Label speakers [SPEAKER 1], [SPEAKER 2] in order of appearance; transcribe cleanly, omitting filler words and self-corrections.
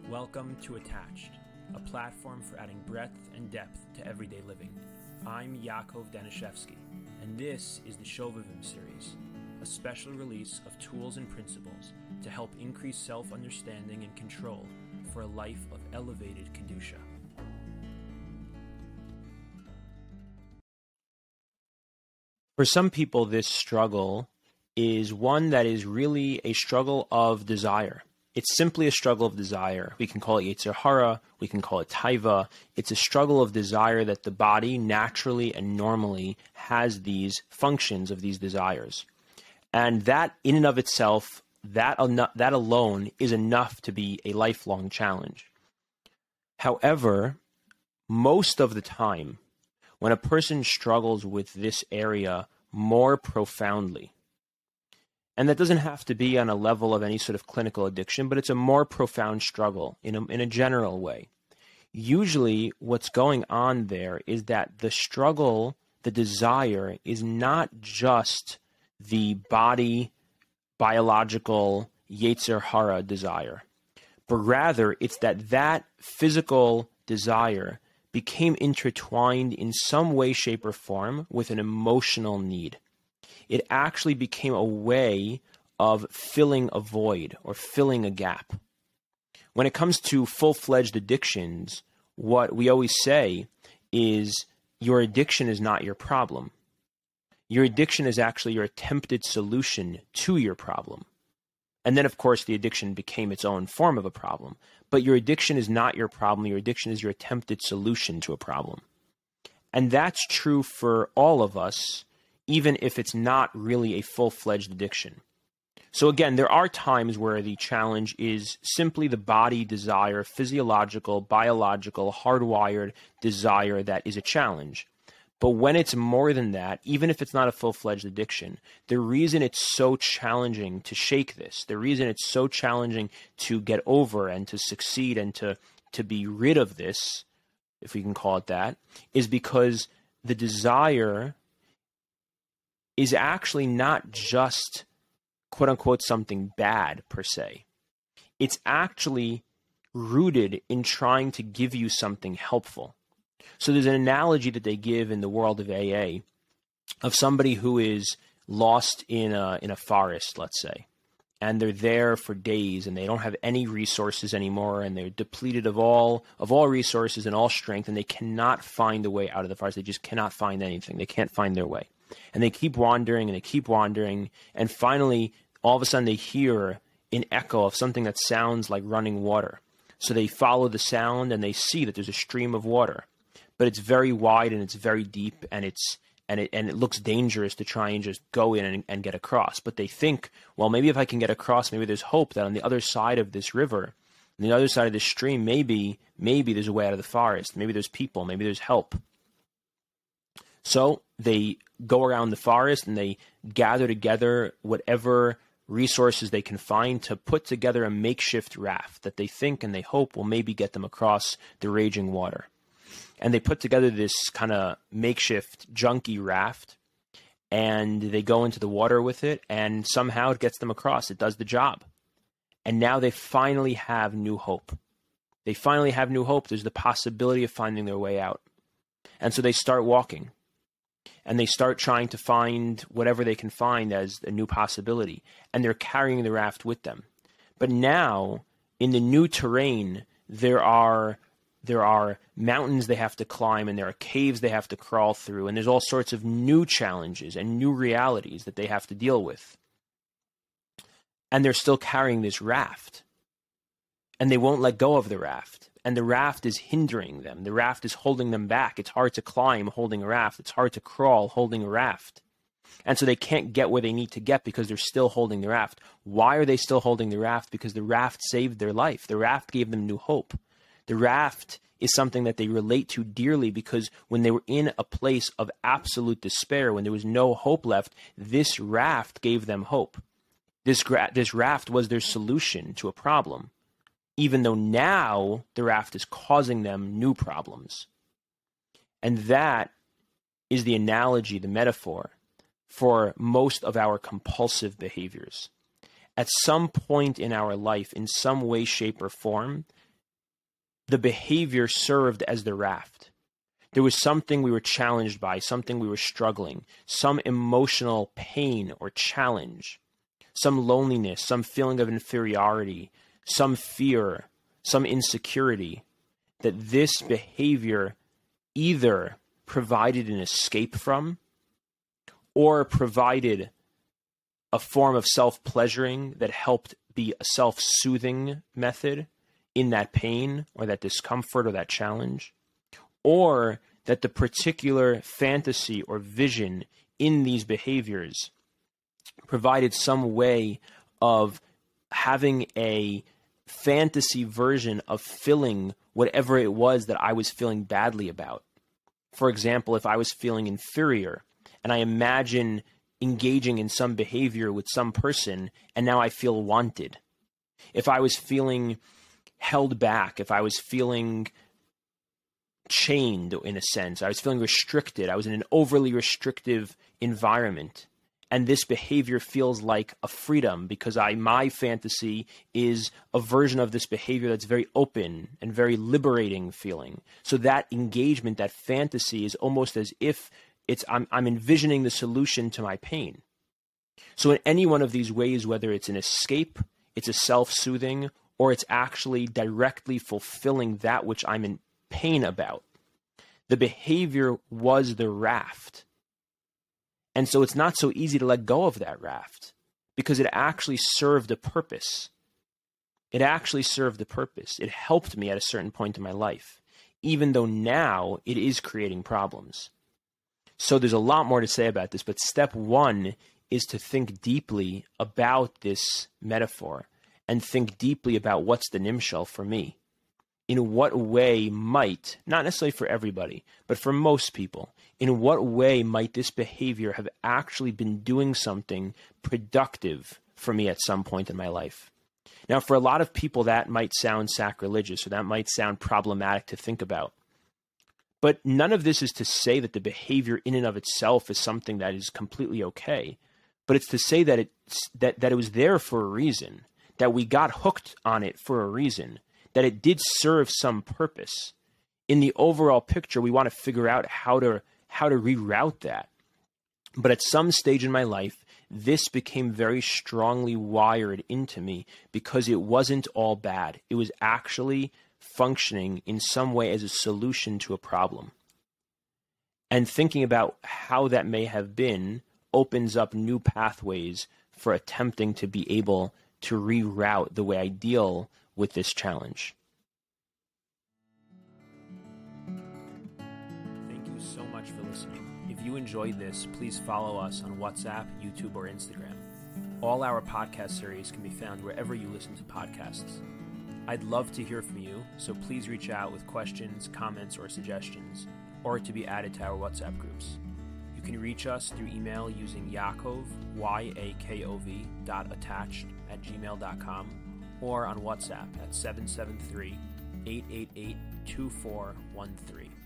[SPEAKER 1] Welcome to Attached, a platform for adding breadth and depth to everyday living. I'm Yaakov Danishevsky, and this is the Shovavim series, a special release of tools and principles to help increase self-understanding and control for a life of elevated Kedusha. For some people, this struggle is one that is really a struggle of desire. It's simply a struggle of desire. We can call it Yetzer Hara, we can call it Taiva. It's a struggle of desire that the body naturally and normally has these functions of these desires. And that in and of itself, that alone is enough to be a lifelong challenge. However, most of the time, when a person struggles with this area more profoundly, and that doesn't have to be on a level of any sort of clinical addiction, but it's a more profound struggle in a general way. Usually what's going on there is that the struggle, the desire, is not just the body, biological Yetzer Hara desire, but rather it's that physical desire became intertwined in some way, shape, or form with an emotional need. It actually became a way of filling a void or filling a gap. When it comes to full-fledged addictions, what we always say is your addiction is not your problem. Your addiction is actually your attempted solution to your problem. And then, of course, the addiction became its own form of a problem. But your addiction is not your problem. Your addiction is your attempted solution to a problem. And that's true for all of us, even if it's not really a full-fledged addiction. So again, there are times where the challenge is simply the body desire, physiological, biological, hardwired desire that is a challenge. But when it's more than that, even if it's not a full-fledged addiction, the reason it's so challenging to shake this, the reason it's so challenging to get over and to succeed and to be rid of this, if we can call it that, is because the desire is actually not just, quote-unquote, something bad per se. It's actually rooted in trying to give you something helpful. So there's an analogy that they give in the world of AA of somebody who is lost in a forest, let's say, and they're there for days and they don't have any resources anymore and they're depleted of all resources and all strength, and they cannot find a way out of the forest. They just cannot find anything. They can't find their way. And they keep wandering and they keep wandering. And finally, all of a sudden they hear an echo of something that sounds like running water. So they follow the sound and they see that there's a stream of water. But it's very wide and it's very deep and it looks dangerous to try and just go in and get across. But they think, well, maybe if I can get across, maybe there's hope that on the other side of this river, on the other side of this stream, maybe there's a way out of the forest. Maybe there's people, maybe there's help. So they go around the forest and they gather together whatever resources they can find to put together a makeshift raft that they think and they hope will maybe get them across the raging water. And they put together this kind of makeshift junky raft and they go into the water with it and somehow it gets them across. It does the job. And now they finally have new hope. They finally have new hope. There's the possibility of finding their way out. And so they start walking. And they start trying to find whatever they can find as a new possibility. And they're carrying the raft with them. But now, in the new terrain, there are mountains they have to climb, and there are caves they have to crawl through, and there's all sorts of new challenges and new realities that they have to deal with. And they're still carrying this raft. And they won't let go of the raft. And the raft is hindering them. The raft is holding them back. It's hard to climb holding a raft. It's hard to crawl holding a raft. And so they can't get where they need to get because they're still holding the raft. Why are they still holding the raft? Because the raft saved their life. The raft gave them new hope. The raft is something that they relate to dearly because when they were in a place of absolute despair, when there was no hope left, this raft gave them hope. This raft was their solution to a problem, even though now the raft is causing them new problems. And that is the analogy, the metaphor, for most of our compulsive behaviors. At some point in our life, in some way, shape, or form, the behavior served as the raft. There was something we were challenged by, something we were struggling, some emotional pain or challenge, some loneliness, some feeling of inferiority, some fear, some insecurity, that this behavior either provided an escape from or provided a form of self-pleasuring that helped be a self-soothing method in that pain or that discomfort or that challenge, or that the particular fantasy or vision in these behaviors provided some way of having a fantasy version of filling whatever it was that I was feeling badly about. For example, if I was feeling inferior and I imagine engaging in some behavior with some person and now I feel wanted. If I was feeling held back, if I was feeling chained in a sense, I was feeling restricted, I was in an overly restrictive environment, and this behavior feels like a freedom because my fantasy is a version of this behavior that's very open and very liberating feeling. So that engagement, that fantasy is almost as if I'm envisioning the solution to my pain. So in any one of these ways, whether it's an escape, it's a self-soothing, or it's actually directly fulfilling that which I'm in pain about, the behavior was the raft. And so it's not so easy to let go of that raft because it actually served a purpose. It actually served a purpose. It helped me at a certain point in my life, even though now it is creating problems. So there's a lot more to say about this, but step one is to think deeply about this metaphor and think deeply about what's the nimshal for me. In what way might, not necessarily for everybody, but for most people, in what way might this behavior have actually been doing something productive for me at some point in my life? Now, for a lot of people, that might sound sacrilegious or that might sound problematic to think about. But none of this is to say that the behavior in and of itself is something that is completely okay. But it's to say that it was there for a reason, that we got hooked on it for a reason, that it did serve some purpose. In the overall picture, we want to figure out how to reroute that. But at some stage in my life, this became very strongly wired into me because it wasn't all bad. It was actually functioning in some way as a solution to a problem. And thinking about how that may have been opens up new pathways for attempting to be able to reroute the way I deal with this challenge. Thank you so much for listening. If you enjoyed this, please follow us on WhatsApp, YouTube, or Instagram. All our podcast series can be found wherever you listen to podcasts. I'd love to hear from you, so please reach out with questions, comments, or suggestions, or to be added to our WhatsApp groups. You can reach us through email using Yaakov, YAKOV, .attached@gmail.com, or on WhatsApp at 773-888-2413.